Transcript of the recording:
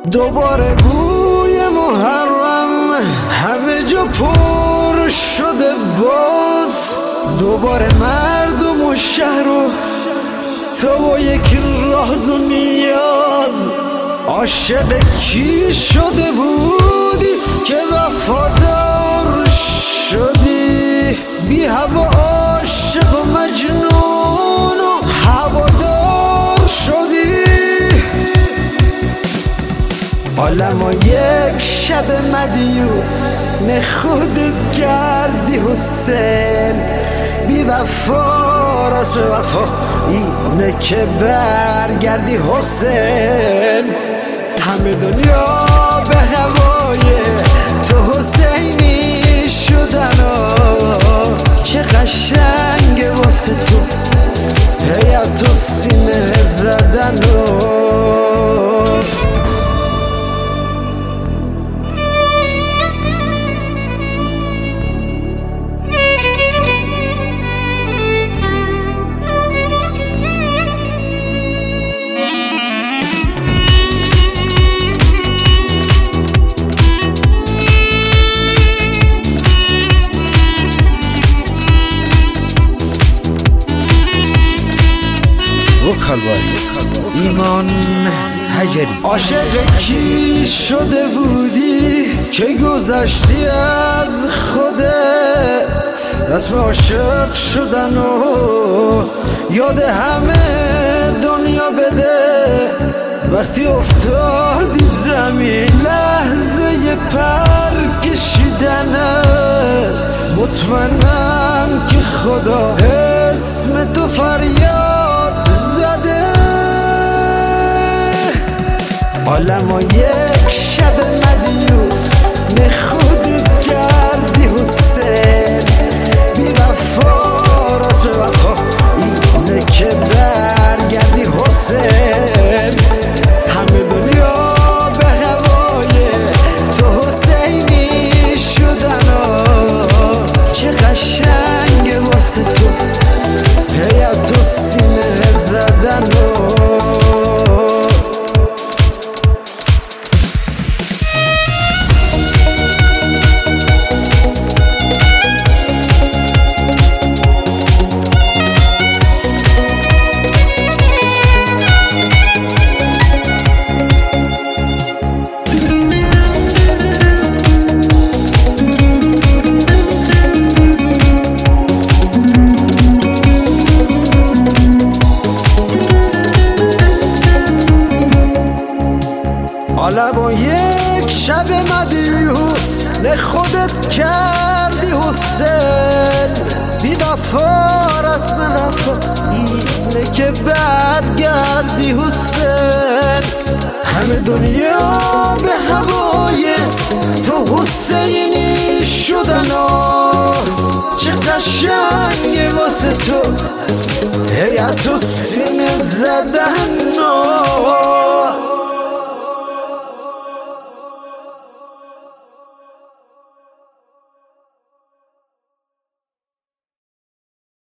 دوباره بوی محرم همه جا پر شده باز، دوباره مردم و شهر و تو با یک راز و نیاز. عاشق کی شده بودی که وفادار شدی؟ بی هوا عاشق و مجنون و هوادار شدی. عالمو یک شب مدیون خودت کردی حسین. بی وفا راست به وفا اینه که برگردی حسین. همه دنیا به هوای تو حسینی شدن و چه قشنگه واسه تو هیات و سینه زدن و ایمان حجری. عاشق کی شده بودی که گذشتی از خودت؟ رسم عاشق شدن و یاد همه دنیا بده. وقتی افتادی زمین لحظه پر کشیدنت، مطمئنم که خدا اسم تو فریاد زده. عالمو یک شب مدیون خودت کردی حسین. بی وفا راست به وفا اینه که برگردی حسین. همه دنیا به هوای تو حسینی شدن و چه قشنگه واسه تو هیات و سینه زدن و عالمو یک شب مدیون خودت کردی حسین. بی وفا رسم وفا اینه که برگردی حسین. همه دنیا به هوای تو حسینی شدن و چه قشنگه واسه تو هیات و سینه زدن و